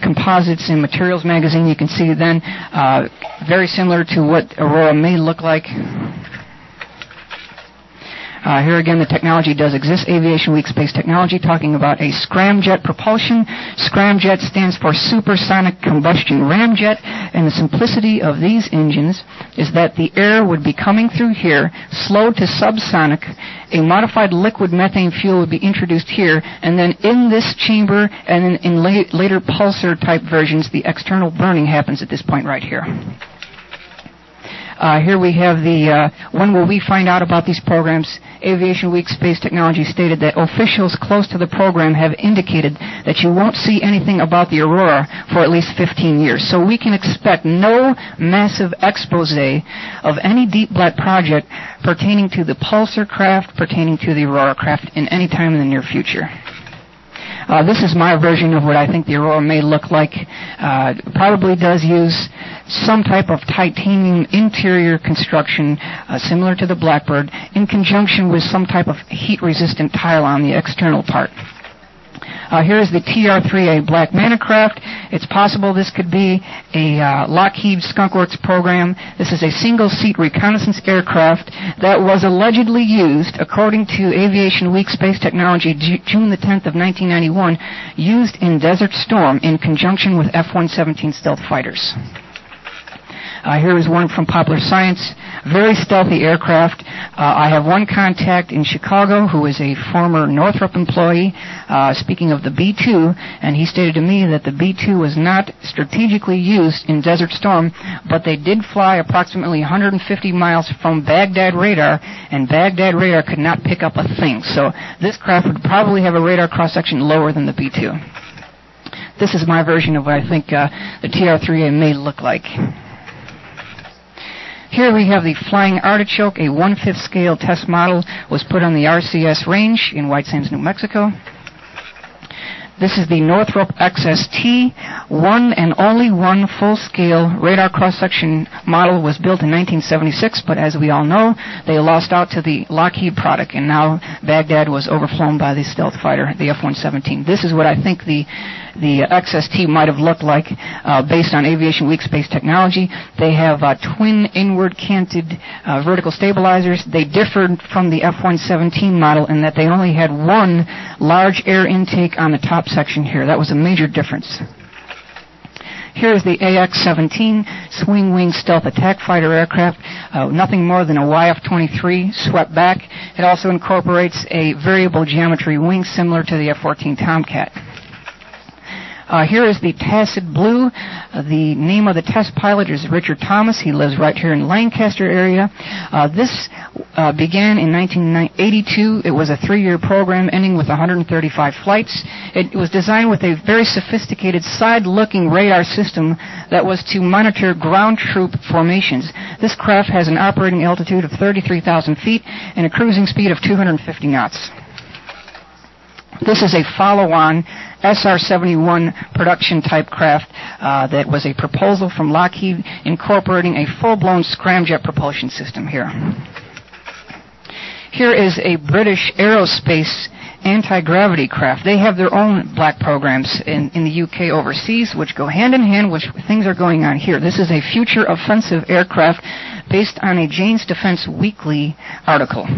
Composites and Materials magazine. You can see then very similar to what Aurora may look like. Here again, the technology does exist. Aviation Week Space Technology, talking about a scramjet propulsion. Scramjet stands for supersonic combustion ramjet, and the simplicity of these engines is that the air would be coming through here, slowed to subsonic. A modified liquid methane fuel would be introduced here, and then in this chamber, and then in later pulsar-type versions, the external burning happens at this point right here. Here we have the when will we find out about these programs. Aviation Week Space Technology stated that officials close to the program have indicated that you won't see anything about the Aurora for at least 15 years. So we can expect no massive expose of any deep black project pertaining to the Pulsar craft, pertaining to the Aurora craft in any time in the near future. This is my version of what I think the Aurora may look like. Probably does use some type of titanium interior construction similar to the Blackbird in conjunction with some type of heat-resistant tile on the external part. Here is the TR-3A Black Manta craft. It's possible this could be a Lockheed Skunk Works program. This is a single-seat reconnaissance aircraft that was allegedly used, according to Aviation Week Space Technology, June the 10th of 1991, used in Desert Storm in conjunction with F-117 stealth fighters. Here is one from Popular Science. Very stealthy aircraft. I have one contact in Chicago who is a former Northrop employee, speaking of the B-2, and he stated to me that the B-2 was not strategically used in Desert Storm, but they did fly approximately 150 miles from Baghdad radar, and Baghdad radar could not pick up a thing. So this craft would probably have a radar cross-section lower than the B-2. This is my version of what I think the TR-3A may look like. Here we have the Flying Artichoke, a 1/5 scale test model, was put on the RCS range in White Sands, New Mexico. This is the Northrop XST. One and only one full-scale radar cross-section model was built in 1976, but as we all know, they lost out to the Lockheed product, and now Baghdad was overflown by the stealth fighter, the F-117. This is what I think the XST might have looked like based on Aviation Week Space Technology. They have twin inward-canted vertical stabilizers. They differed from the F-117 model in that they only had one large air intake on the top section here. That was a major difference. Here is the AX-17 swing-wing stealth attack fighter aircraft, nothing more than a YF-23 swept back. It also incorporates a variable geometry wing similar to the F-14 Tomcat. Here is the Tacit Blue. The name of the test pilot is Richard Thomas. He lives right here in the Lancaster area. This began in 1982. It was a 3-year program ending with 135 flights. It was designed with a very sophisticated side-looking radar system that was to monitor ground troop formations. This craft has an operating altitude of 33,000 feet and a cruising speed of 250 knots. This is a follow-on SR-71 production-type craft that was a proposal from Lockheed incorporating a full-blown scramjet propulsion system here. Here is a British aerospace anti-gravity craft. They have their own black programs in the UK overseas, which go hand-in-hand with things are going on here. This is a future offensive aircraft based on a Jane's Defense Weekly article.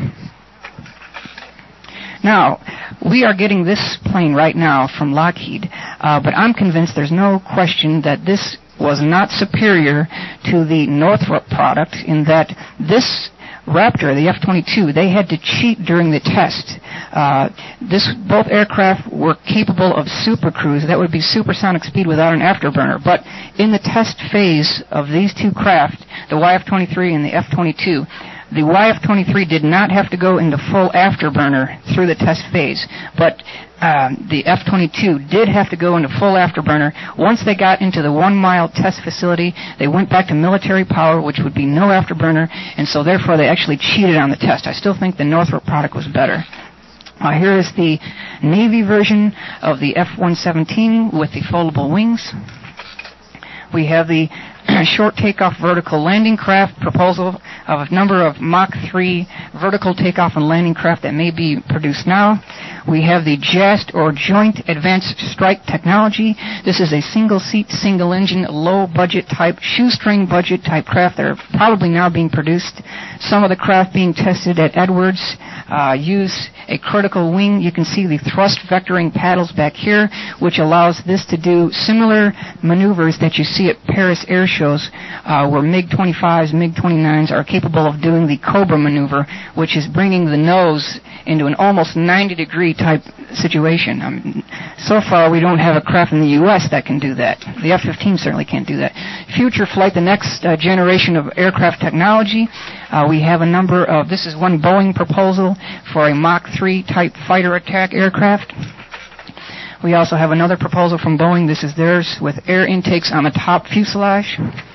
Now, we are getting this plane right now from Lockheed, but I'm convinced there's no question that this was not superior to the Northrop product in that this Raptor, the F-22, they had to cheat during the test. Both aircraft were capable of supercruise. That would be supersonic speed without an afterburner. But in the test phase of these two craft, the YF-23 and the F-22, the YF-23 did not have to go into full afterburner through the test phase, but the F-22 did have to go into full afterburner. Once they got into the 1-mile test facility, they went back to military power, which would be no afterburner, and so therefore they actually cheated on the test. I still think the Northrop product was better. Here is the Navy version of the F-117 with the foldable wings. We have the short takeoff vertical landing craft proposal of a number of Mach 3 vertical takeoff and landing craft that may be produced now. We have the JAST, or Joint Advanced Strike Technology. This is a single-seat, single-engine, low-budget type, shoestring budget type craft that are probably now being produced. Some of the craft being tested at Edwards use a critical wing. You can see the thrust vectoring paddles back here, which allows this to do similar maneuvers that you see at Paris air shows, where MiG-25s, MiG-29s are capable of doing the Cobra maneuver, which is bringing the nose into an almost 90-degree type situation. So far, we don't have a craft in the U.S. that can do that. The F-15 certainly can't do that. Future flight, the next generation of aircraft technology, we have a number of, this is one Boeing proposal for a Mach 3 type fighter attack aircraft. We also have another proposal from Boeing. This is theirs with air intakes on the top fuselage.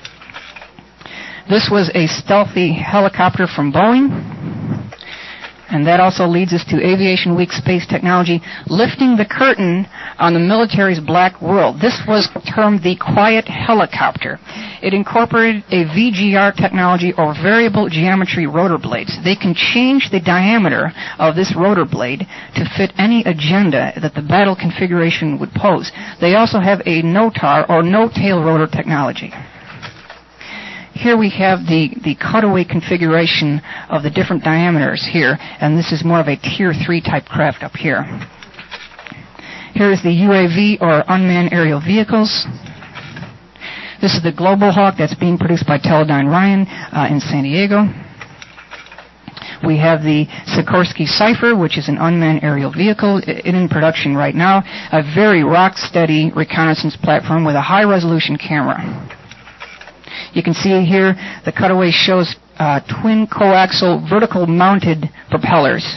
This was a stealthy helicopter from Boeing. And that also leads us to Aviation Week Space Technology, lifting the curtain on the military's black world. This was termed the Quiet Helicopter. It incorporated a VGR technology, or variable geometry rotor blades. They can change the diameter of this rotor blade to fit any agenda that the battle configuration would pose. They also have a no-tar, or no-tail rotor technology. Here we have the cutaway configuration of the different diameters here, and this is more of a Tier 3 type craft up here. Here is the UAV, or unmanned aerial vehicles. This is the Global Hawk that's being produced by Teledyne Ryan in San Diego. We have the Sikorsky Cypher, which is an unmanned aerial vehicle in production right now, a very rock-steady reconnaissance platform with a high-resolution camera. You can see here the cutaway shows twin coaxial vertical mounted propellers.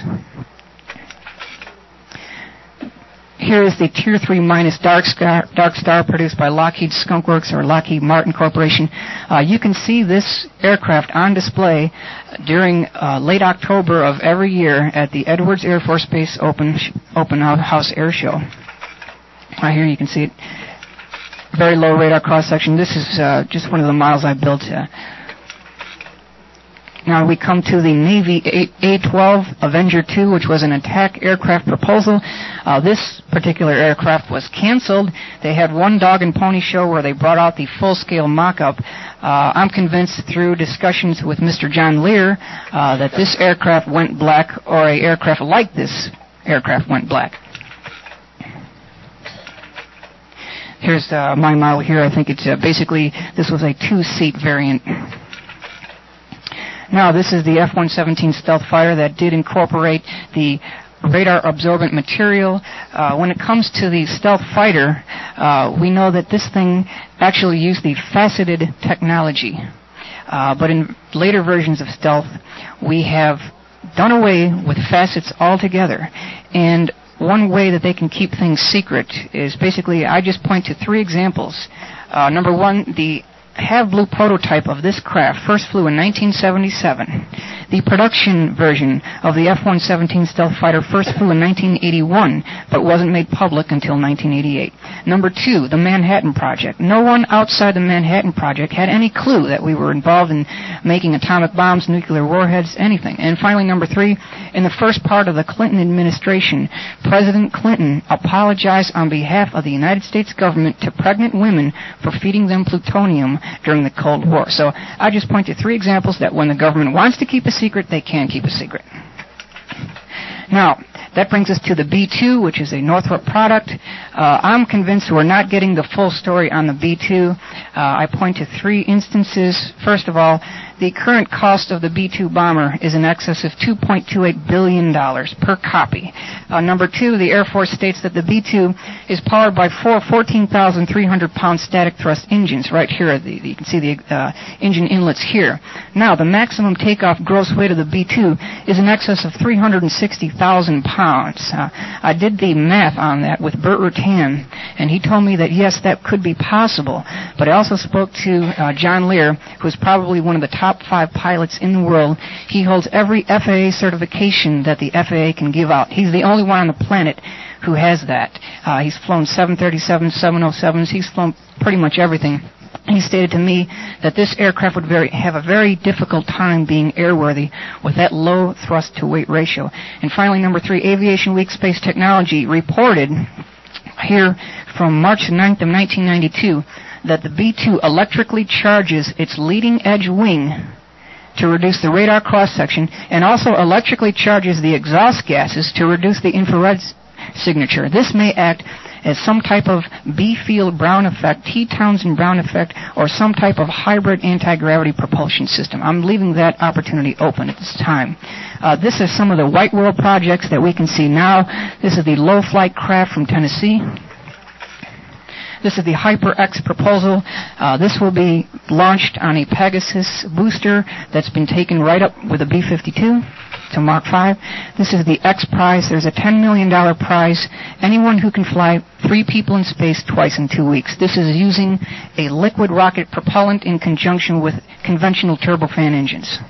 Here is the Tier 3 minus Dark Star produced by Lockheed Skunk Works, or Lockheed Martin Corporation. You can see this aircraft on display during late October of every year at the Edwards Air Force Base Open House Air Show. Right here you can see it. Very low radar cross-section. This is just one of the models I built. Now we come to the Navy A-12 Avenger II, which was an attack aircraft proposal. This particular aircraft was canceled. They had one dog and pony show where they brought out the full-scale mock-up. I'm convinced through discussions with Mr. John Lear that this aircraft went black, or an aircraft like this aircraft went black. Here's my model here. I think it's basically, this was a 2-seat variant. Now, this is the F-117 stealth fighter that did incorporate the radar absorbent material. When it comes to the stealth fighter, we know that this thing actually used the faceted technology. But in later versions of stealth, we have done away with facets altogether. And one way that they can keep things secret is basically, I just point to 3 examples. Number one, the Have Blue prototype of this craft first flew in 1977. The production version of the F-117 stealth fighter first flew in 1981, but wasn't made public until 1988. Number 2, the Manhattan Project. No one outside the Manhattan Project had any clue that we were involved in making atomic bombs, nuclear warheads, anything. And finally, number 3, in the first part of the Clinton administration, President Clinton apologized on behalf of the United States government to pregnant women for feeding them plutonium during the Cold War. So I just point to 3 examples that when the government wants to keep a secret, they can keep a secret. Now, that brings us to the B-2, which is a Northrop product. I'm convinced we're not getting the full story on the B-2. I point to 3 instances. First of all, the current cost of the B-2 bomber is in excess of $2.28 billion per copy. Number 2, the Air Force states that the B-2 is powered by 4 14,300-pound static thrust engines. Right here, you can see the engine inlets here. Now, the maximum takeoff gross weight of the B-2 is in excess of 360,000 pounds. I did the math on that with Burt Rutan, and he told me that, yes, that could be possible. But I also spoke to John Lear, who's probably one of the top 5 pilots in the world. He holds every FAA certification that the FAA can give out. He's the only one on the planet who has that. He's flown 737s, 707s. He's flown pretty much everything. he stated to me that this aircraft would have a very difficult time being airworthy with that low thrust-to-weight ratio. And finally, number 3, Aviation Week Space Technology reported here from March 9th of 1992 that the B-2 electrically charges its leading edge wing to reduce the radar cross-section and also electrically charges the exhaust gases to reduce the infrared signature. This may act as some type of B-field Brown effect, T. Townsend Brown effect, or some type of hybrid anti-gravity propulsion system. I'm leaving that opportunity open at this time. This is some of the White World projects that we can see now. This is the low-flight craft from Tennessee. This is the HyperX proposal. This will be launched on a Pegasus booster that's been taken right up with a B-52 to Mark 5. This is the X Prize. There's a $10 million prize. Anyone who can fly 3 people in space twice in 2 weeks. This is using a liquid rocket propellant in conjunction with conventional turbofan engines.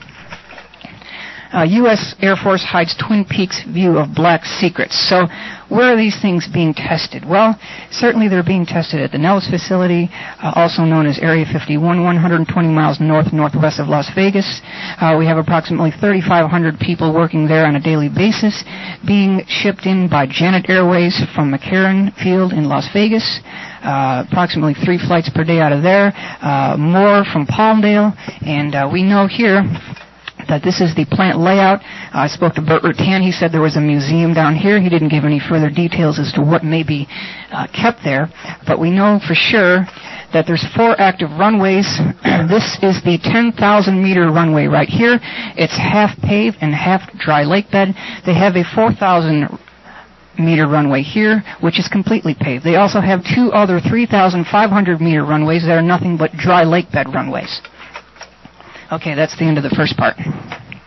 U.S. Air Force hides Twin Peaks view of black secrets. So where are these things being tested? Well, certainly they're being tested at the Nellis facility, also known as Area 51, 120 miles northwest of Las Vegas. We have approximately 3,500 people working there on a daily basis, being shipped in by Janet Airways from McCarran Field in Las Vegas. Approximately 3 flights per day out of there, more from Palmdale, and we know here that this is the plant layout. I spoke to Bert Rutan. He said there was a museum down here. He didn't give any further details as to what may be kept there, but we know for sure that there's 4 active runways. This is the 10,000-meter runway right here. It's half paved and half dry lake bed. They have a 4,000-meter runway here, which is completely paved. They also have 2 other 3,500-meter runways that are nothing but dry lake bed runways. Okay, that's the end of the first part. Got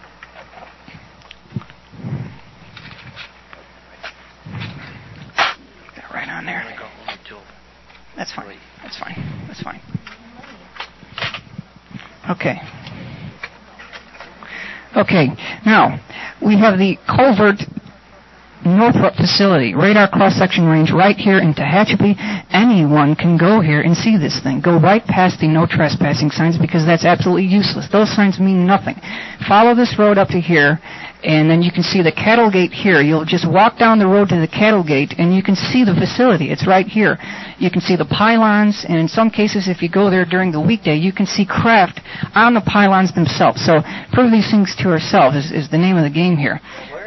right on there. That's fine. That's fine. That's fine. Okay. Okay, now, we have the covert Northrop facility, radar cross-section range right here in Tehachapi. Anyone can go here and see this thing. Go right past the no trespassing signs because that's absolutely useless. Those signs mean nothing. Follow this road up to here, and then you can see the cattle gate here. You'll just walk down the road to the cattle gate, and you can see the facility. It's right here. You can see the pylons, and in some cases, if you go there during the weekday, you can see craft on the pylons themselves. So prove these things to ourselves is the name of the game here.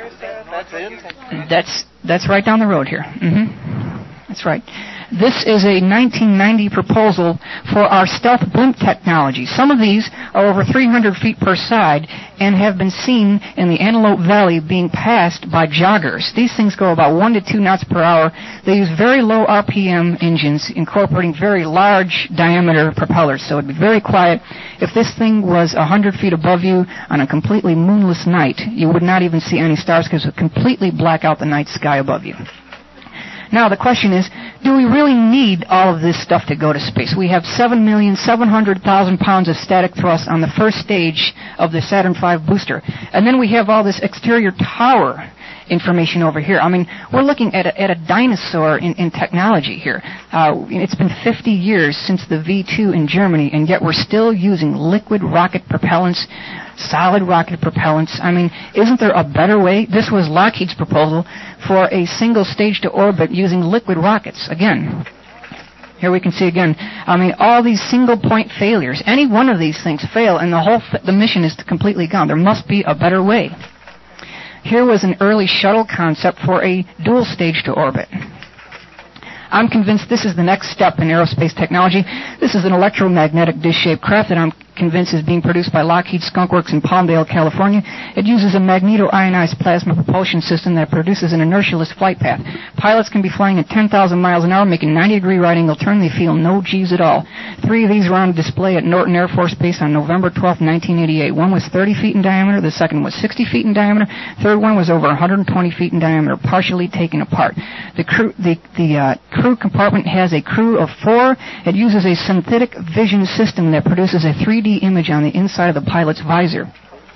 That's right down the road here. That's right. This is a 1990 proposal for our stealth blimp technology. Some of these are over 300 feet per side and have been seen in the Antelope Valley being passed by joggers. These things go about 1 to 2 knots per hour. They use very low RPM engines incorporating very large diameter propellers, so it'd be very quiet. If this thing was 100 feet above you on a completely moonless night, you would not even see any stars because it would completely black out the night sky above you. Now, the question is, do we really need all of this stuff to go to space? We have 7,700,000 pounds of static thrust on the first stage of the Saturn V booster. And then we have all this exterior tower information over here. I mean, we're looking at a dinosaur in technology here. It's been 50 years since the V2 in Germany, and yet we're still using liquid rocket propellants, solid rocket propellants. I mean, isn't there a better way? This was Lockheed's proposal for a single stage to orbit using liquid rockets. Again, here we can see again, I mean, all these single point failures. Any one of these things fail, and the mission is completely gone. There must be a better way. Here was an early shuttle concept for a dual stage to orbit. I'm convinced this is the next step in aerospace technology. This is an electromagnetic dish-shaped craft that I'm convinced is being produced by Lockheed Skunk Works in Palmdale, California. It uses a magneto-ionized plasma propulsion system that produces an inertialess flight path. Pilots can be flying at 10,000 miles an hour, making 90-degree right angle turn. They feel no G's at all. 3 of these were on display at Norton Air Force Base on November 12, 1988. One was 30 feet in diameter. The second was 60 feet in diameter. Third one was over 120 feet in diameter, partially taken apart. The crew compartment has a crew of 4. It uses a synthetic vision system that produces a 3D image on the inside of the pilot's visor.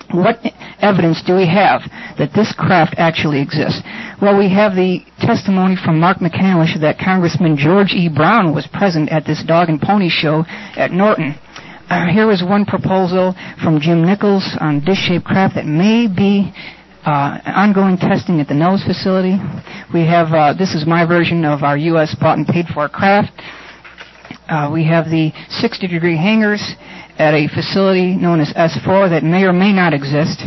What evidence do we have that this craft actually exists? Well, we have the testimony from Mark McCandlish that Congressman George E. Brown was present at this dog and pony show at Norton. Here was one proposal from Jim Nichols on dish-shaped craft that may be ongoing testing at the Nose facility. We have, this is my version of our U.S. bought and paid for craft. We have the 60-degree hangers at a facility known as S4 that may or may not exist.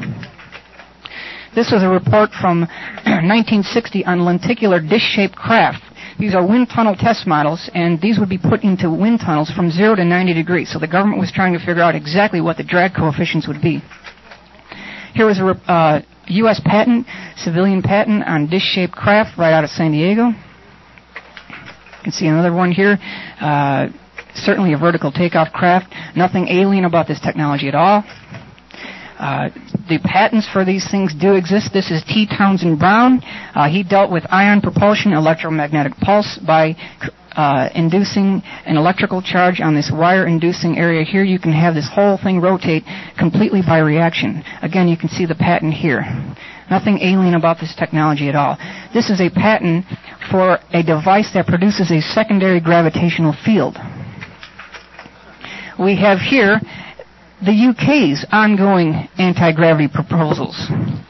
This was a report from 1960 on lenticular dish-shaped craft. These are wind tunnel test models, and these would be put into wind tunnels from 0 to 90 degrees. So the government was trying to figure out exactly what the drag coefficients would be. Here was a U.S. patent, civilian patent on dish-shaped craft right out of San Diego. You can see another one here. Certainly a vertical takeoff craft. Nothing alien about this technology at all. The patents for these things do exist. This is T. Townsend Brown. He dealt with ion propulsion, electromagnetic pulse, by inducing an electrical charge on this wire-inducing area here. You can have this whole thing rotate completely by reaction. Again, you can see the patent here. Nothing alien about this technology at all. This is a patent for a device that produces a secondary gravitational field. We have here the UK's ongoing anti-gravity proposals.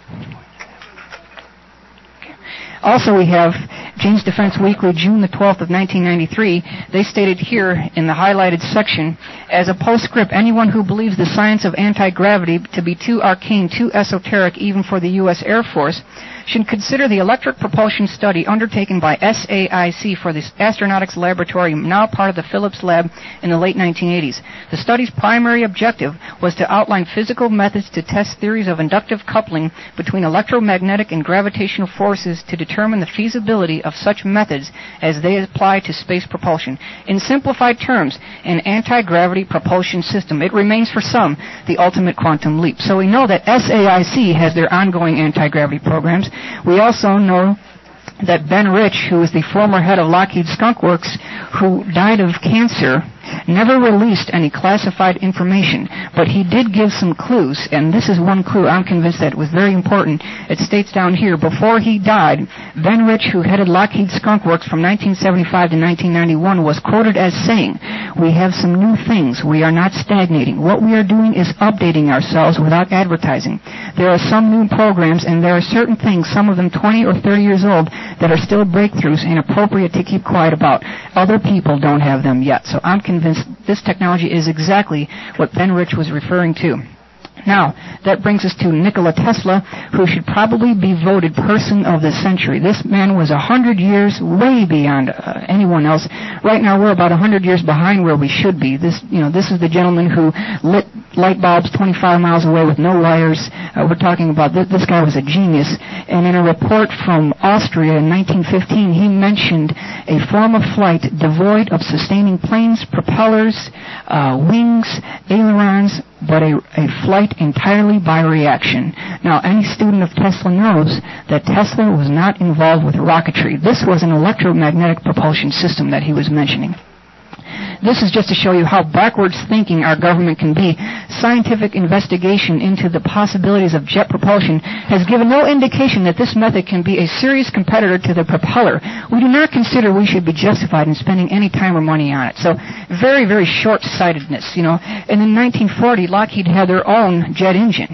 Also, we have Jane's Defense Weekly, June the 12th of 1993. They stated here in the highlighted section, as a postscript, anyone who believes the science of anti-gravity to be too arcane, too esoteric even for the U.S. Air Force, should consider the electric propulsion study undertaken by SAIC for the Astronautics Laboratory, now part of the Phillips Lab, in the late 1980s. The study's primary objective was to outline physical methods to test theories of inductive coupling between electromagnetic and gravitational forces to determine the feasibility of such methods as they apply to space propulsion. In simplified terms, an anti-gravity propulsion system, it remains for some the ultimate quantum leap. So we know that SAIC has their ongoing anti-gravity programs. We also know that Ben Rich, who was the former head of Lockheed Skunk Works, who died of cancer, never released any classified information, but he did give some clues, and this is one clue I'm convinced that was very important. It states down here, before he died, Ben Rich, who headed Lockheed Skunk Works from 1975 to 1991, was quoted as saying, "We have some new things. We are not stagnating. What we are doing is updating ourselves without advertising. There are some new programs, and there are certain things, some of them 20 or 30 years old, that are still breakthroughs and appropriate to keep quiet about. Other people don't have them yet." So I'm convinced this technology is exactly what Ben Rich was referring to. Now, that brings us to Nikola Tesla, who should probably be voted person of the century. This man was 100 years way beyond anyone else. Right now, we're about 100 years behind where we should be. This is the gentleman who lit light bulbs 25 miles away with no wires. We're talking about this guy was a genius. And in a report from Austria in 1915, he mentioned a form of flight devoid of sustaining planes, propellers, wings, ailerons, but a flight entirely by reaction. Now, any student of Tesla knows that Tesla was not involved with rocketry. This was an electromagnetic propulsion system that he was mentioning. This is just to show you how backwards thinking our government can be. Scientific investigation into the possibilities of jet propulsion has given no indication that this method can be a serious competitor to the propeller. We do not consider we should be justified in spending any time or money on it. So very, very short-sightedness, And in 1940, Lockheed had their own jet engine.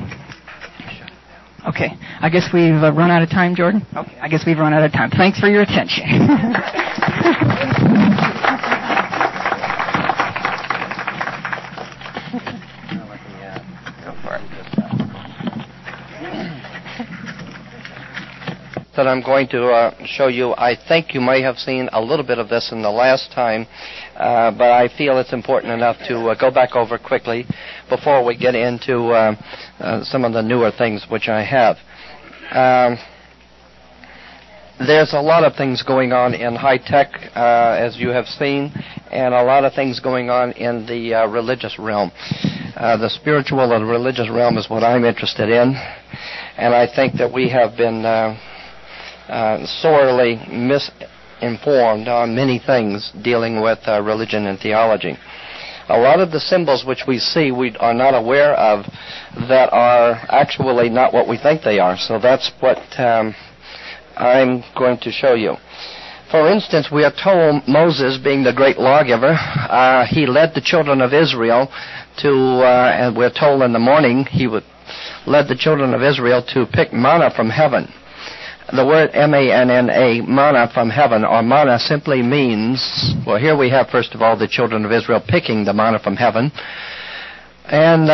Okay, I guess we've run out of time, Jordan? Okay, I guess we've run out of time. Thanks for your attention. That I'm going to show you. I think you may have seen a little bit of this in the last time, but I feel it's important enough to go back over quickly before we get into some of the newer things which I have. There's a lot of things going on in high tech, as you have seen, and a lot of things going on in the religious realm. The spiritual and religious realm is what I'm interested in, and I think that we have been sorely misinformed on many things dealing with religion and theology. a lot of the symbols which we see we are not aware of that are actually not what we think they are. So that's what I'm going to show you. For instance, we are told Moses, being the great lawgiver, he led the children of Israel to, and we're told in the morning, led the children of Israel to pick manna from heaven. The word M-A-N-N-A, manna from heaven, or manna simply means, well, here we have, first of all, the children of Israel picking the manna from heaven. And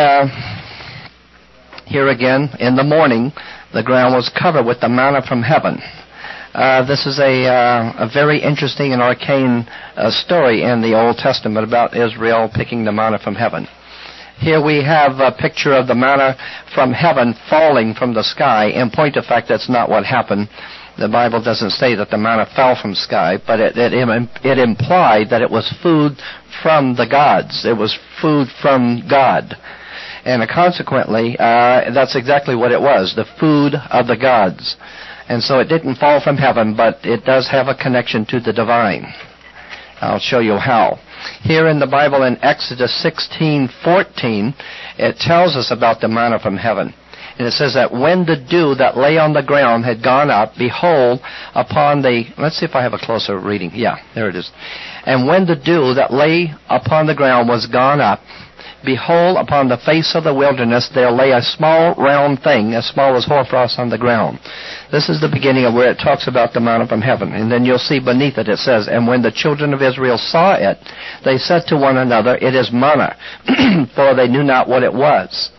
here again, in the morning, the ground was covered with the manna from heaven. This is a very interesting and arcane story in the Old Testament about Israel picking the manna from heaven. Here we have a picture of the manna from heaven falling from the sky. In point of fact, that's not what happened. The Bible doesn't say that the manna fell from sky, but it implied that it was food from the gods. It was food from God. And consequently, that's exactly what it was, the food of the gods. And so it didn't fall from heaven, but it does have a connection to the divine. I'll show you how. Here in the Bible in Exodus 16:14, it tells us about the manna from heaven. And it says that when the dew that lay on the ground had gone up, behold, upon the... Let's see if I have a closer reading. Yeah, there it is. And when the dew that lay upon the ground was gone up, behold, upon the face of the wilderness there lay a small round thing, as small as hoarfrost on the ground. This is the beginning of where it talks about the manna from heaven. And then you'll see beneath it, it says, and when the children of Israel saw it, they said to one another, it is manna, for they knew not what it was.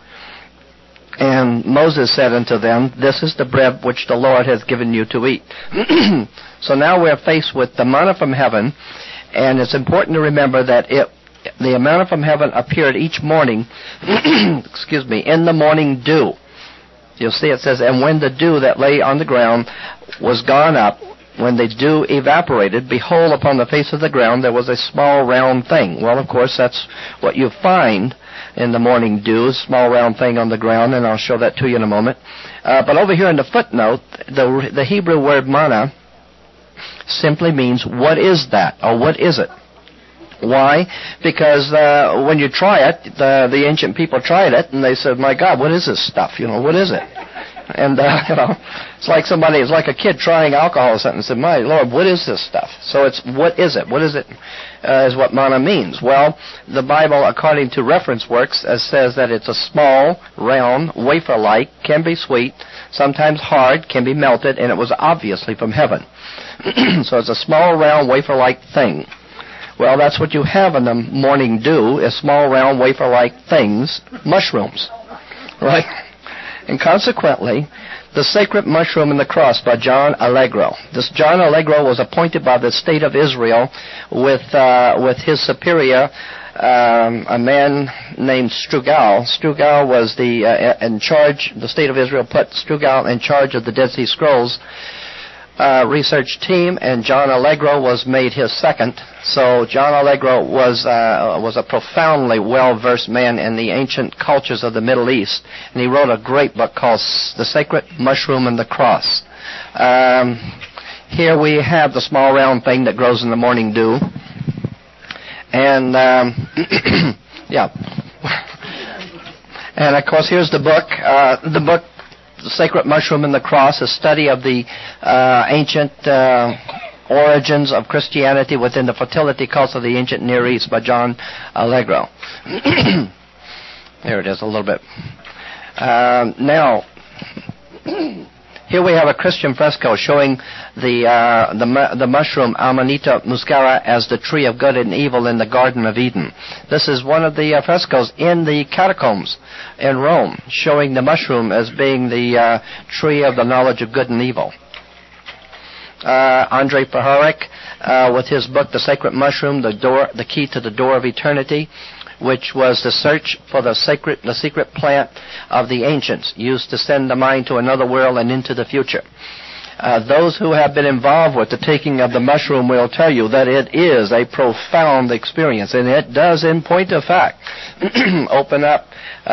And Moses said unto them, this is the bread which the Lord has given you to eat. So now we're faced with the manna from heaven, and it's important to remember that the manna from heaven appeared each morning, excuse me, in the morning dew. You'll see it says, and when the dew that lay on the ground was gone up, when the dew evaporated, behold, upon the face of the ground there was a small round thing. Well, of course, that's what you find in the morning dew, a small round thing on the ground, and I'll show that to you in a moment. But over here in the footnote, the Hebrew word manna simply means, what is that, or what is it? Why? Because when you try it, the ancient people tried it, and they said, my God, what is this stuff? What is it? And, it's like a kid trying alcohol or something and said, my Lord, what is this stuff? So it's, what is it? What is it is what manna means. Well, the Bible, according to Reference Works, says that it's a small, round, wafer-like, can be sweet, sometimes hard, can be melted, and it was obviously from heaven. So it's a small, round, wafer-like thing. Well, that's what you have in the morning dew, is small, round, wafer-like things, mushrooms, right? And consequently, The Sacred Mushroom and the Cross by John Allegro. This John Allegro was appointed by the state of Israel with his superior, a man named Strugal. Strugal was in charge. The state of Israel put Strugal in charge of the Dead Sea Scrolls research team, and John Allegro was made his second. So John Allegro was a profoundly well-versed man in the ancient cultures of the Middle East, and he wrote a great book called The Sacred Mushroom and the Cross. Here we have the small round thing that grows in the morning dew, and yeah, and of course here's the book. The book, The Sacred Mushroom and the Cross, a study of the ancient origins of Christianity within the fertility cults of the ancient Near East by John Allegro. There it is, a little bit. Now, here we have a Christian fresco showing the mushroom Amanita muscara as the tree of good and evil in the Garden of Eden. This is one of the frescoes in the catacombs in Rome, showing the mushroom as being the tree of the knowledge of good and evil. Andrei Puharich, with his book, The Sacred Mushroom, the Key to the Door of Eternity, which was the search for the secret plant of the ancients, used to send the mind to another world and into the future. Those who have been involved with the taking of the mushroom will tell you that it is a profound experience, and it does, in point of fact, open up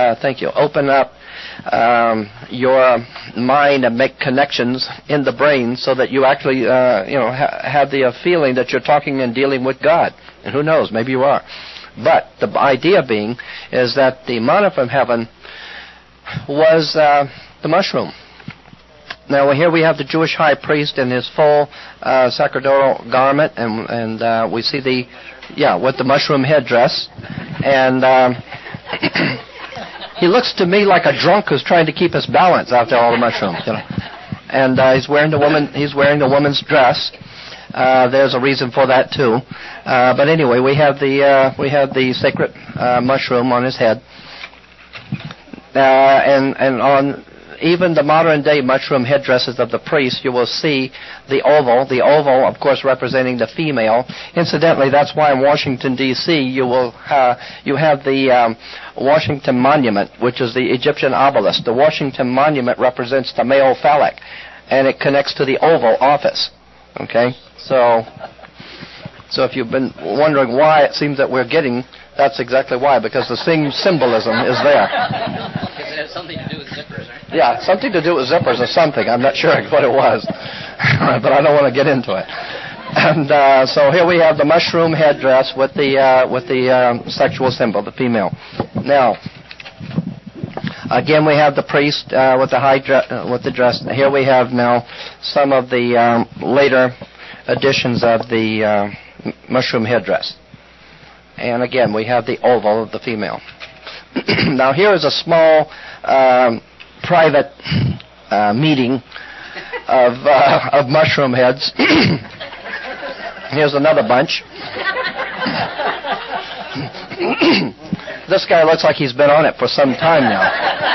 your mind and make connections in the brain so that you actually have the feeling that you're talking and dealing with God. And who knows, maybe you are. But the idea being is that the manna from heaven was the mushroom. Now here we have the Jewish high priest in his full sacerdotal garment, and we see with the mushroom headdress, and he looks to me like a drunk who's trying to keep his balance after all the mushrooms, you know. And he's wearing the woman's dress. There's a reason for that too. But anyway, we have the sacred mushroom on his head, and on even the modern day mushroom headdresses of the priest, you will see the oval, of course, representing the female. Incidentally, that's why in Washington, D.C., you have the Washington Monument, which is the Egyptian obelisk. The Washington Monument represents the male phallic, and it connects to the Oval Office. Okay? So if you've been wondering why it seems that we're getting, that's exactly why, because the same symbolism is there. Because it has something to do with zippers, right? Yeah, something to do with zippers or something. I'm not sure what it was, but I don't want to get into it. And so here we have the mushroom headdress with the sexual symbol, the female. Now, again, we have the priest with the dress. Here we have now some of the later editions of the mushroom headdress. And again, we have the oval of the female. Now, here is a small private meeting of mushroom heads. Here's another bunch. This guy looks like he's been on it for some time now.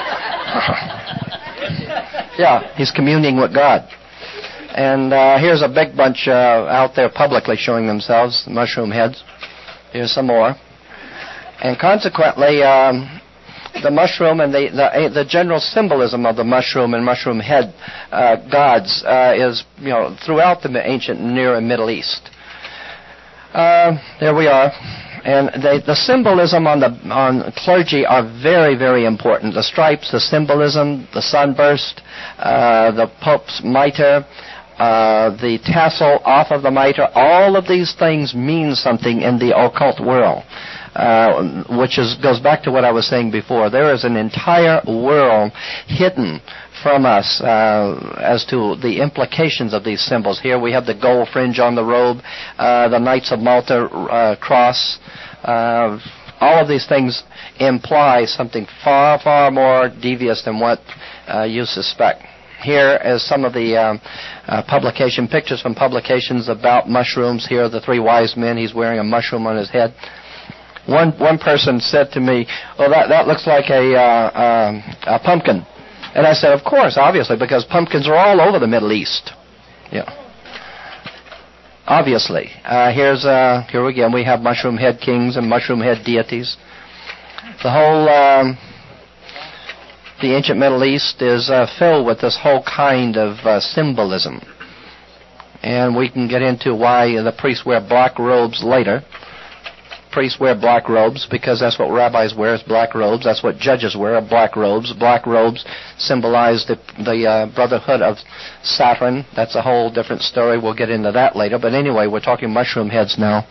Yeah, he's communing with God. And here's a big bunch out there publicly showing themselves, mushroom heads. Here's some more. And consequently, the mushroom and the general symbolism of the mushroom and mushroom head gods is, throughout the ancient Near and Middle East. There we are. And the symbolism on clergy are very, very important. The stripes, the symbolism, the sunburst, the Pope's mitre, the tassel off of the mitre, all of these things mean something in the occult world, which goes back to what I was saying before. There is an entire world hidden from us as to the implications of these symbols. Here we have the gold fringe on the robe, the Knights of Malta cross. All of these things imply something far, far more devious than what you suspect. Here is some of the pictures from publications about mushrooms. Here are the three wise men. He's wearing a mushroom on his head. One person said to me, "Oh, that looks like a pumpkin." And I said, "Of course, obviously, because pumpkins are all over the Middle East." Yeah. Obviously. Here again we have mushroom head kings and mushroom head deities. The whole the ancient Middle East is filled with this whole kind of symbolism. And we can get into why the priests wear black robes later. Priests wear black robes because that's what rabbis wear, is black robes. That's what judges wear, are black robes. Black robes symbolize the brotherhood of Saturn. That's a whole different story. We'll get into that later. But anyway, we're talking mushroom heads now.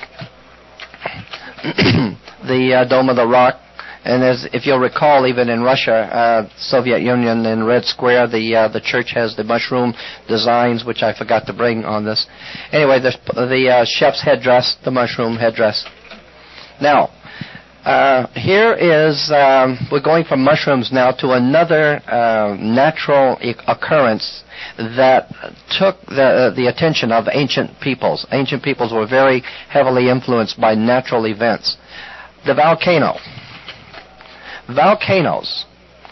The Dome of the Rock. And if you'll recall, even in Russia, Soviet Union, in Red Square, the church has the mushroom designs, which I forgot to bring on this. Anyway, the chef's headdress, the mushroom headdress. Now, here is, we're going from mushrooms now to another natural occurrence that took the attention of ancient peoples. Ancient peoples were very heavily influenced by natural events. The volcano. Volcanoes,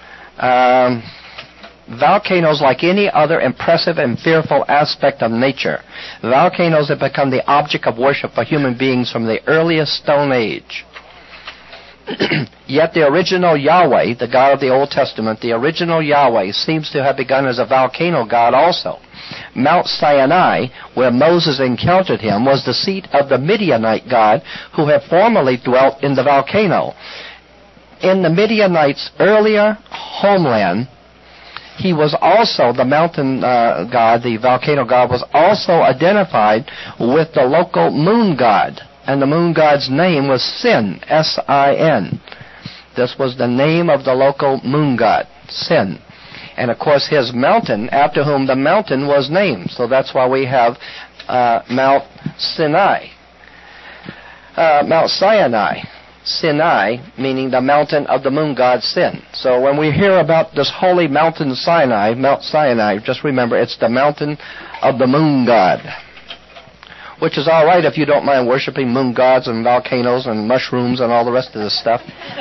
like any other impressive and fearful aspect of nature, volcanoes have become the object of worship for human beings from the earliest Stone Age. Yet the original Yahweh, the God of the Old Testament, the original Yahweh seems to have begun as a volcano god also. Mount Sinai, where Moses encountered him, was the seat of the Midianite god who had formerly dwelt in the volcano. In the Midianites' earlier homeland, he was also, the mountain god, the volcano god, was also identified with the local moon god. and the moon god's name was Sin, S-I-N. This was the name of the local moon god, Sin. And of course his mountain, after whom the mountain was named. So that's why we have Mount Sinai. Mount Sinai. Sinai, meaning the mountain of the moon god Sin. So when we hear about this holy mountain Sinai, Mount Sinai, just remember it's the mountain of the moon god. Which is all right if you don't mind worshiping moon gods and volcanoes and mushrooms and all the rest of this stuff.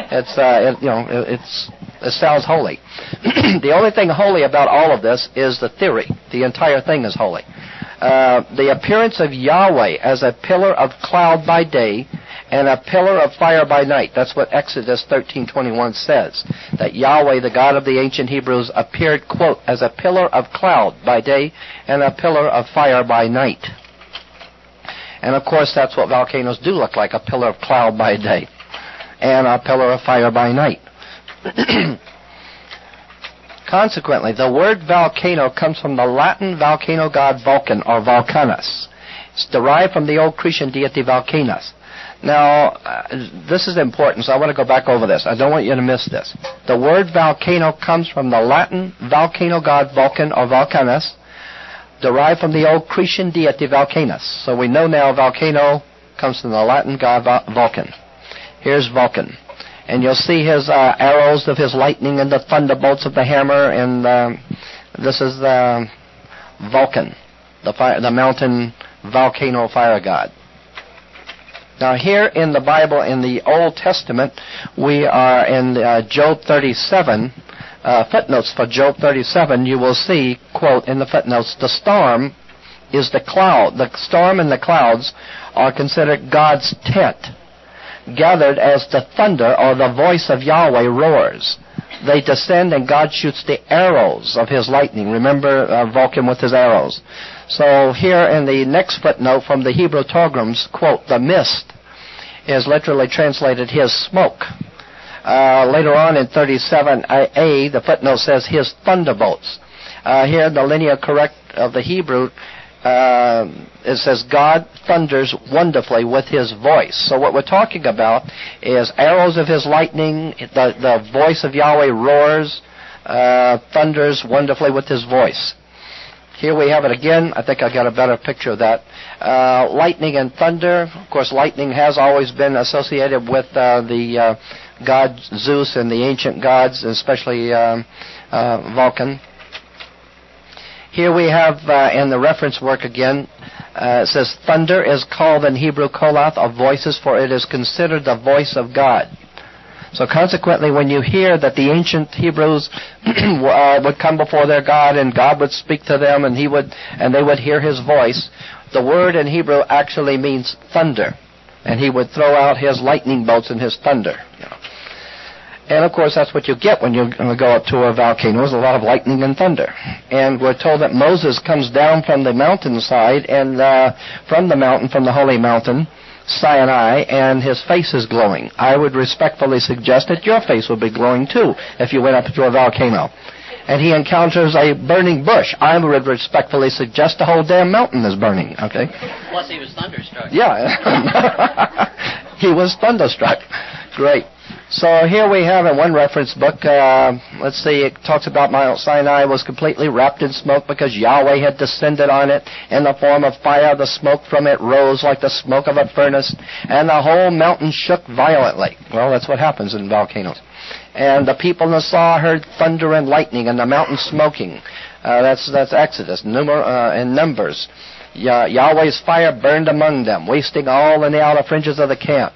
It sounds holy. The only thing holy about all of this is the theory. The entire thing is holy. The appearance of Yahweh as a pillar of cloud by day and a pillar of fire by night. That's what Exodus 13:21 says. That Yahweh, the God of the ancient Hebrews, appeared, quote, as a pillar of cloud by day and a pillar of fire by night. And of course that's what volcanoes do look like, a pillar of cloud by day and a pillar of fire by night. Consequently, the word volcano comes from the Latin volcano god Vulcan, or Vulcanus. It's derived from the old Cretan deity Vulcanus. Now, this is important, so I want to go back over this. I don't want you to miss this. The word volcano comes from the Latin volcano god Vulcan, or Vulcanus, derived from the old Cretan deity Vulcanus. So we know now volcano comes from the Latin god Vulcan. Here's Vulcan. And you'll see his arrows of his lightning and the thunderbolts of the hammer, and this is Vulcan, the mountain volcano fire god. Now here in the Bible, in the Old Testament, we are in Job 37, footnotes for Job 37, you will see, quote, in the footnotes, the storm is the cloud. The storm and the clouds are considered God's tent, gathered as the thunder or the voice of Yahweh roars. They descend and God shoots the arrows of his lightning. Remember Vulcan with his arrows. So here in the next footnote from the Hebrew Targums, quote, the mist is literally translated his smoke. Later on in 37a, the footnote says his thunderbolts. Here in the linear correct of the Hebrew, it says God thunders wonderfully with his voice. So what we're talking about is arrows of his lightning, the voice of Yahweh roars, thunders wonderfully with his voice. Here we have it again. I think I got a better picture of that. Lightning and thunder. Of course, lightning has always been associated with the god Zeus and the ancient gods, especially Vulcan. Here we have in the reference work again, it says, thunder is called in Hebrew kolath of voices, for it is considered the voice of God. So consequently, when you hear that the ancient Hebrews would come before their God and God would speak to them and they would hear his voice, the word in Hebrew actually means thunder. And he would throw out his lightning bolts and his thunder. And of course, that's what you get when you go up to a volcano. There's a lot of lightning and thunder. And we're told that Moses comes down from the mountainside and from the holy mountain, Sinai, and his face is glowing. I would respectfully suggest that your face would be glowing too if you went up to a volcano. And he encounters a burning bush. I would respectfully suggest the whole damn mountain is burning. Okay. Plus, he was thunderstruck. Yeah, he was thunderstruck. Great. So here we have in one reference book, let's see, it talks about Mount Sinai was completely wrapped in smoke because Yahweh had descended on it in the form of fire. The smoke from it rose like the smoke of a furnace, and the whole mountain shook violently. Well, that's what happens in volcanoes. And the people saw, heard thunder and lightning, and the mountain smoking. That's Exodus. In Numbers, Yahweh's fire burned among them, wasting all in the outer fringes of the camp.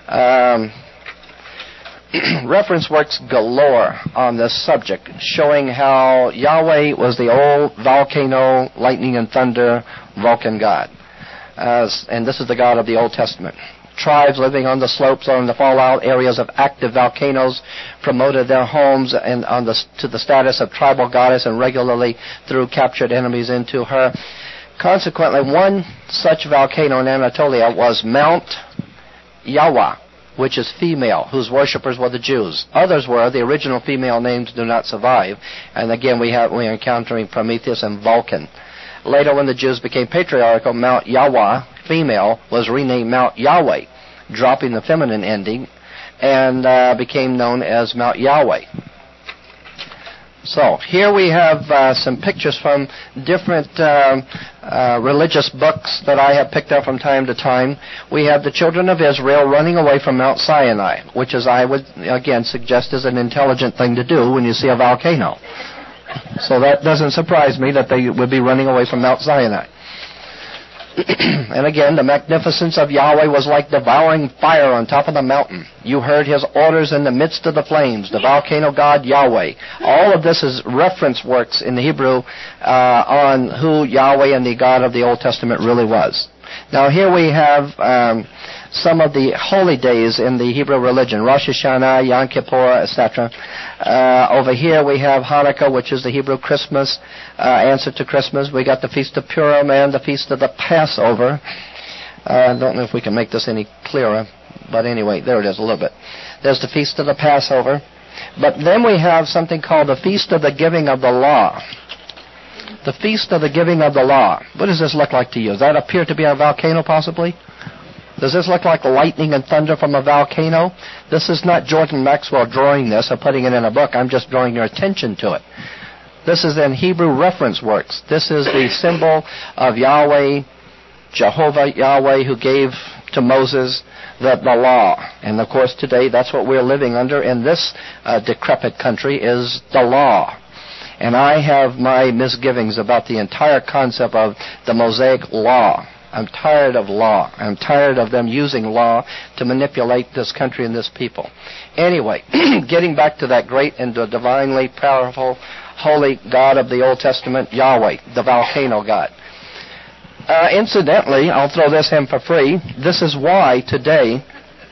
Reference works galore on this subject, showing how Yahweh was the old volcano, lightning and thunder, Vulcan god. And this is the God of the Old Testament. Tribes living on the slopes or in the fallout areas of active volcanoes promoted their homes and to the status of tribal goddess and regularly threw captured enemies into her. Consequently, one such volcano in Anatolia was Mount Yawa, which is female, whose worshippers were the Jews. Others were, the original female names do not survive. And again, we're encountering Prometheus and Vulcan. Later, when the Jews became patriarchal, Mount Yawa female was renamed Mount Yahweh, dropping the feminine ending, and became known as Mount Yahweh. So here we have some pictures from different religious books that I have picked up from time to time. We have the children of Israel running away from Mount Sinai, which is, I would again suggest, is an intelligent thing to do when you see a volcano. So that doesn't surprise me that they would be running away from Mount Sinai. And again, the magnificence of Yahweh was like devouring fire on top of the mountain. You heard his orders in the midst of the flames, the volcano god Yahweh. All of this is reference works in the Hebrew on who Yahweh and the God of the Old Testament really was. Now here we have some of the holy days in the Hebrew religion, Rosh Hashanah, Yom Kippur, etc. Over here we have Hanukkah, which is the Hebrew Christmas, answer to Christmas. We got the Feast of Purim and the Feast of the Passover. I don't know if we can make this any clearer, but anyway, there it is a little bit. There's the Feast of the Passover. But then we have something called the Feast of the Giving of the Law. The Feast of the Giving of the Law. What does this look like to you? Does that appear to be a volcano, possibly? Does this look like lightning and thunder from a volcano? This is not Jordan Maxwell drawing this or putting it in a book. I'm just drawing your attention to it. This is in Hebrew reference works. This is the symbol of Yahweh, Jehovah Yahweh, who gave to Moses the law. And of course today that's what we're living under in this decrepit country, is the law. And I have my misgivings about the entire concept of the Mosaic law. I'm tired of law. I'm tired of them using law to manipulate this country and this people. Anyway, getting back to that great and divinely powerful, holy God of the Old Testament, Yahweh, the volcano God. Incidentally, I'll throw this in for free. This is why today,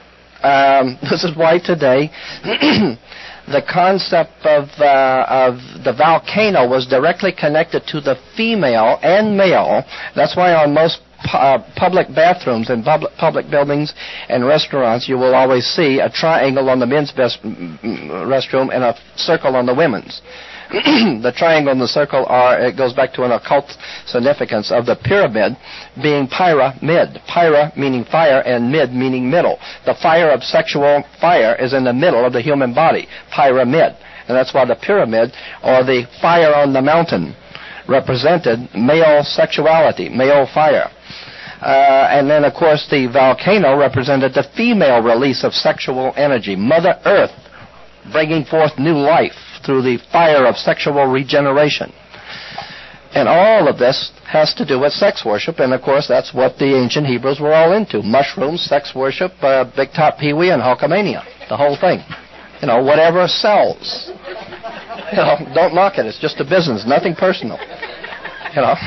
the concept of the volcano was directly connected to the female and male. That's why on most public bathrooms and public buildings and restaurants, you will always see a triangle on the men's restroom and a circle on the women's. The triangle and the circle it goes back to an occult significance of the pyramid being pyramid. Pyra meaning fire and mid meaning middle. The fire of sexual fire is in the middle of the human body. Pyramid. And that's why the pyramid, or the fire on the mountain, represented male sexuality, male fire. And then, of course, the volcano represented the female release of sexual energy. Mother Earth bringing forth new life through the fire of sexual regeneration. And all of this has to do with sex worship, and of course that's what the ancient Hebrews were all into. Mushrooms, sex worship, Big Top Pee-wee, and Hulkamania. The whole thing. You know, whatever sells. You know, don't knock it. It's just a business, nothing personal. You know.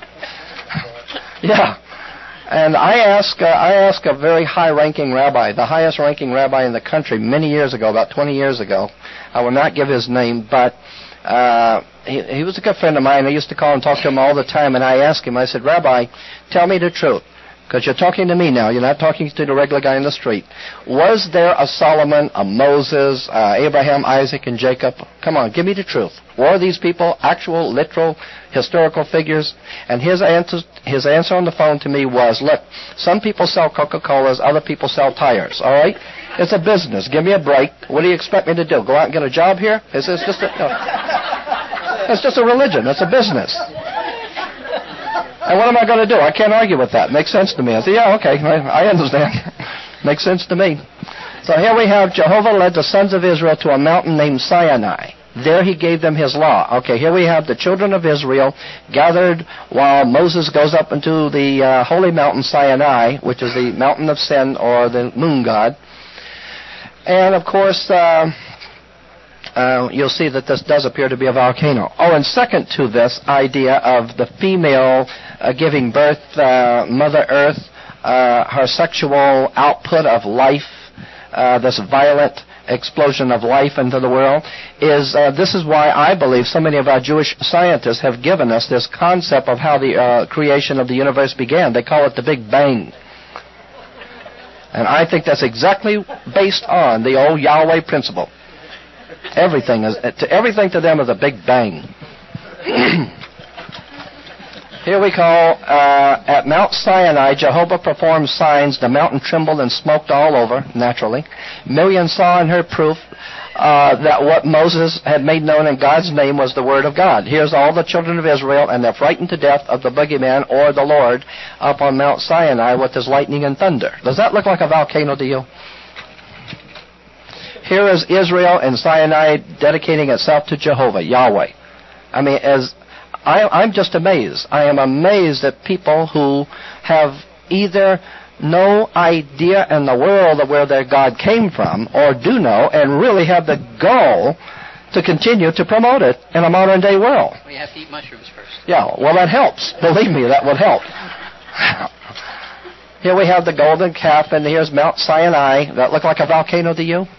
Yeah. And I asked a very high-ranking rabbi, the highest-ranking rabbi in the country, many years ago, about 20 years ago. I will not give his name, but he was a good friend of mine. I used to call and talk to him all the time, and I asked him, I said, Rabbi, tell me the truth, because you're talking to me now. You're not talking to the regular guy in the street. Was there a Solomon, a Moses, Abraham, Isaac, and Jacob? Come on, give me the truth. Were these people actual, literal, historical figures? And his answer on the phone to me was, look, some people sell Coca-Colas, other people sell tires, all right? It's a business. Give me a break. What do you expect me to do? Go out and get a job here? It's just a religion. It's a business. And what am I going to do? I can't argue with that. Makes sense to me. I said, yeah, okay, I understand. Makes sense to me. So here we have Jehovah led the sons of Israel to a mountain named Sinai. There he gave them his law. Okay, here we have the children of Israel gathered while Moses goes up into the holy mountain Sinai, which is the mountain of sin, or the moon god. And of course, you'll see that this does appear to be a volcano. Oh, and second to this idea of the female giving birth, Mother Earth, her sexual output of life, this violent explosion of life into the world, this is why I believe so many of our Jewish scientists have given us this concept of how the creation of the universe began. They call it the Big Bang. And I think that's exactly based on the old Yahweh principle. Everything to them is a Big Bang. Here we call, at Mount Sinai, Jehovah performed signs. The mountain trembled and smoked all over, naturally. Miriam saw in her proof that what Moses had made known in God's name was the word of God. Here's all the children of Israel, and they're frightened to death of the boogeyman or the Lord up on Mount Sinai with his lightning and thunder. Does that look like a volcano to you? Here is Israel and Sinai dedicating itself to Jehovah, Yahweh. I mean, I'm just amazed. I am amazed at people who have either no idea in the world of where their God came from, or do know, and really have the gall to continue to promote it in a modern day world. Well, you have to eat mushrooms first. Yeah, well, that helps. Believe me, that would help. Here we have the golden calf, and here's Mount Sinai. That look like a volcano to you?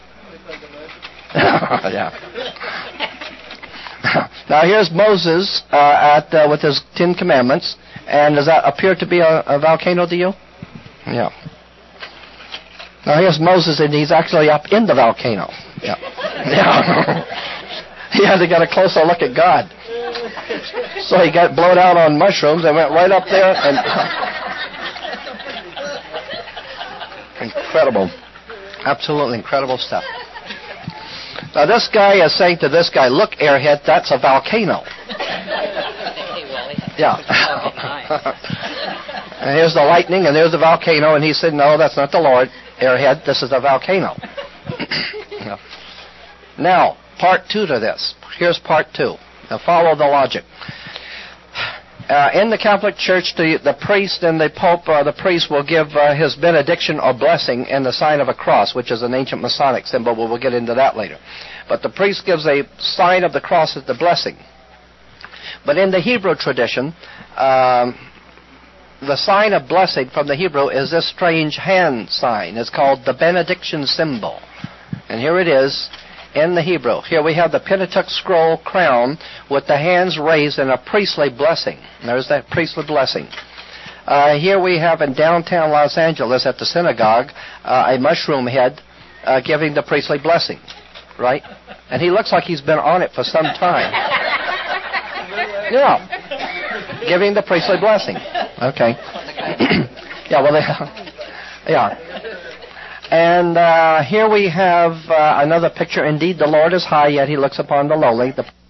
Yeah. Now here's Moses with his 10 Commandments, and does that appear to be a volcano to you? Yeah. Now here's Moses, and he's actually up in the volcano. Yeah. Yeah. He had to get a closer look at God. So he got blown out on mushrooms and went right up there and... Incredible. Absolutely incredible stuff. Now this guy is saying to this guy, look, airhead, that's a volcano. Yeah. And here's the lightning, and there's the volcano, and he said, no, that's not the Lord, airhead, this is a volcano. Now, part 2 to this. Here's part 2. Now follow the logic. In the Catholic Church, the priest and the Pope, the priest will give his benediction or blessing in the sign of a cross, which is an ancient Masonic symbol, but we'll get into that later. But the priest gives a sign of the cross as the blessing. But in the Hebrew tradition, the sign of blessing from the Hebrew is this strange hand sign. It's called the benediction symbol. And here it is in the Hebrew. Here we have the Pentateuch scroll crown with the hands raised in a priestly blessing. There's that priestly blessing. Here we have in downtown Los Angeles at the synagogue a mushroom head giving the priestly blessing. Right? And he looks like he's been on it for some time. Yeah. Giving the priestly blessing. Okay. Yeah, well, yeah. And here we have another picture. Indeed, the Lord is high, yet he looks upon the lowly. The